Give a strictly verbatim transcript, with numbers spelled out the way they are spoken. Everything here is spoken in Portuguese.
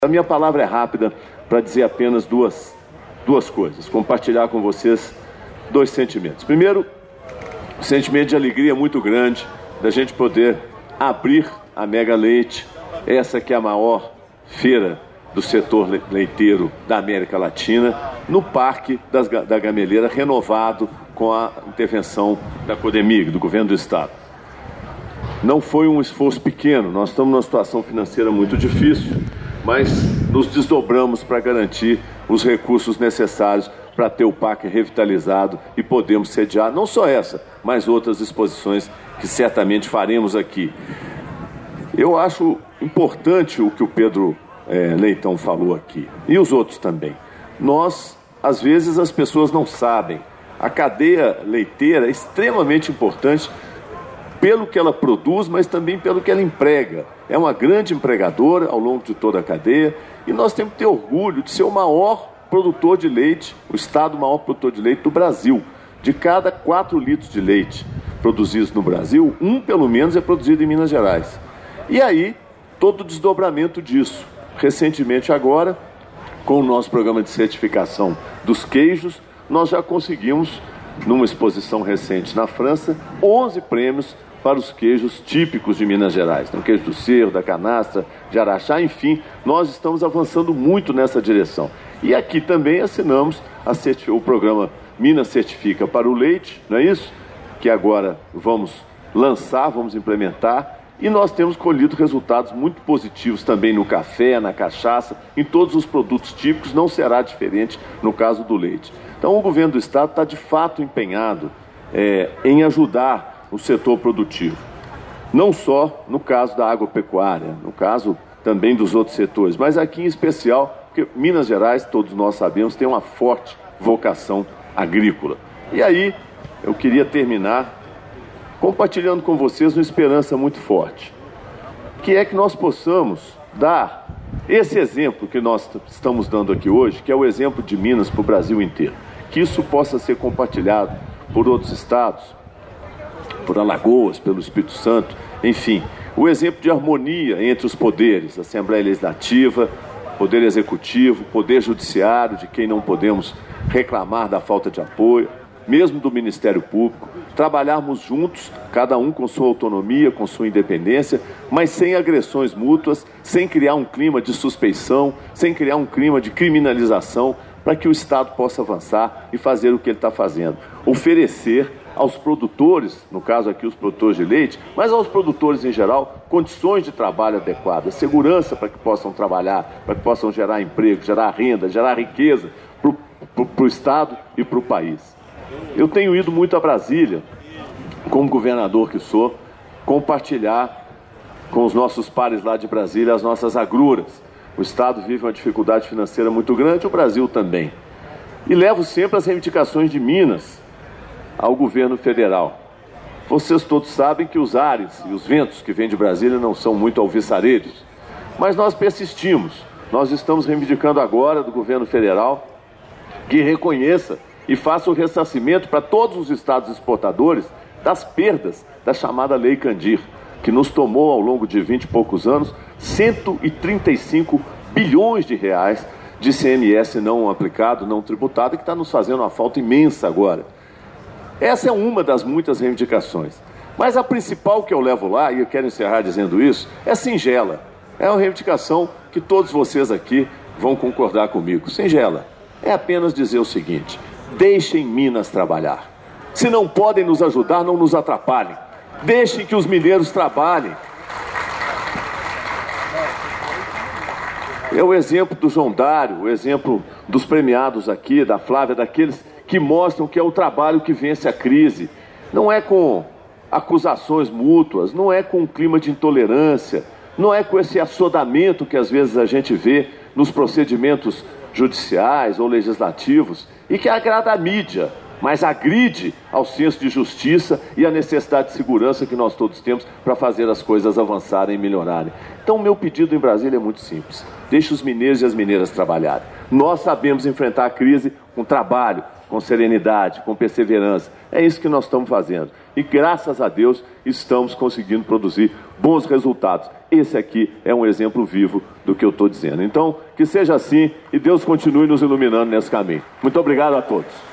A minha palavra é rápida para dizer apenas duas, duas coisas, compartilhar com vocês dois sentimentos. Primeiro, o sentimento de alegria muito grande da gente poder abrir a Mega Leite, essa que é a maior feira do setor leiteiro da América Latina, no Parque das, da Gameleira, renovado com a intervenção da Codemig, do Governo do Estado. Não foi um esforço pequeno, nós estamos numa situação financeira muito difícil, mas nos desdobramos para garantir os recursos necessários para ter o parque revitalizado e podemos sediar não só essa, mas outras exposições que certamente faremos aqui. Eu acho importante o que o Pedro é, Leitão falou aqui, e os outros também. Nós, às vezes, as pessoas não sabem. A cadeia leiteira é extremamente importante pelo que ela produz, mas também pelo que ela emprega. É uma grande empregadora ao longo de toda a cadeia e nós temos que ter orgulho de ser o maior produtor de leite, o estado maior produtor de leite do Brasil. De cada quatro litros de leite produzidos no Brasil, um pelo menos é produzido em Minas Gerais. E aí, todo o desdobramento disso. Recentemente agora, com o nosso programa de certificação dos queijos, nós já conseguimos, numa exposição recente na França, onze prêmios para os queijos típicos de Minas Gerais. Então, queijo do Cerro, da Canastra, de Araxá, enfim, nós estamos avançando muito nessa direção. E aqui também assinamos a certif... o programa Minas Certifica para o leite, não é isso? Que agora vamos lançar, vamos implementar, e nós temos colhido resultados muito positivos também no café, na cachaça, em todos os produtos típicos, não será diferente no caso do leite. Então, o governo do Estado está de fato empenhado é, em ajudar o setor produtivo, não só no caso da agropecuária, no caso também dos outros setores, mas aqui em especial, porque Minas Gerais, todos nós sabemos, tem uma forte vocação agrícola. E aí, eu queria terminar compartilhando com vocês uma esperança muito forte, que é que nós possamos dar esse exemplo que nós estamos dando aqui hoje, que é o exemplo de Minas para o Brasil inteiro, que isso possa ser compartilhado por outros estados, por Alagoas, pelo Espírito Santo, enfim, o exemplo de harmonia entre os poderes, Assembleia Legislativa, Poder Executivo, Poder Judiciário, de quem não podemos reclamar da falta de apoio, mesmo do Ministério Público, trabalharmos juntos, cada um com sua autonomia, com sua independência, mas sem agressões mútuas, sem criar um clima de suspeição, sem criar um clima de criminalização, para que o Estado possa avançar e fazer o que ele está fazendo, oferecer aos produtores, no caso aqui os produtores de leite, mas aos produtores em geral, condições de trabalho adequadas, segurança para que possam trabalhar, para que possam gerar emprego, gerar renda, gerar riqueza para o Estado e para o país. Eu tenho ido muito a Brasília, como governador que sou, compartilhar com os nossos pares lá de Brasília as nossas agruras. O Estado vive uma dificuldade financeira muito grande, o Brasil também. E levo sempre as reivindicações de Minas ao governo federal. Vocês todos sabem que os ares e os ventos que vêm de Brasília não são muito alvissareiros, mas nós persistimos. Nós estamos reivindicando agora do governo federal que reconheça e faça o ressarcimento para todos os estados exportadores das perdas da chamada Lei Candir, que nos tomou ao longo de vinte e poucos anos cento e trinta e cinco bilhões de reais de I C M S não aplicado, não tributado, e que está nos fazendo uma falta imensa agora. Essa é uma das muitas reivindicações. Mas a principal que eu levo lá, e eu quero encerrar dizendo isso, é singela. É uma reivindicação que todos vocês aqui vão concordar comigo. Singela. É apenas dizer o seguinte: deixem Minas trabalhar. Se não podem nos ajudar, não nos atrapalhem. Deixem que os mineiros trabalhem. É o exemplo do João Dário, o exemplo dos premiados aqui, da Flávia, daqueles que mostram que é o trabalho que vence a crise. Não é com acusações mútuas, não é com um clima de intolerância, não é com esse assodamento que às vezes a gente vê nos procedimentos judiciais ou legislativos e que agrada a mídia, mas agride ao senso de justiça e à necessidade de segurança que nós todos temos para fazer as coisas avançarem e melhorarem. Então, o meu pedido em Brasília é muito simples: deixe os mineiros e as mineiras trabalharem. Nós sabemos enfrentar a crise com trabalho, com serenidade, com perseverança. É isso que nós estamos fazendo. E, graças a Deus, estamos conseguindo produzir bons resultados. esse aqui é um exemplo vivo do que eu estou dizendo. Então, que seja assim e Deus continue nos iluminando nesse caminho. Muito obrigado a todos.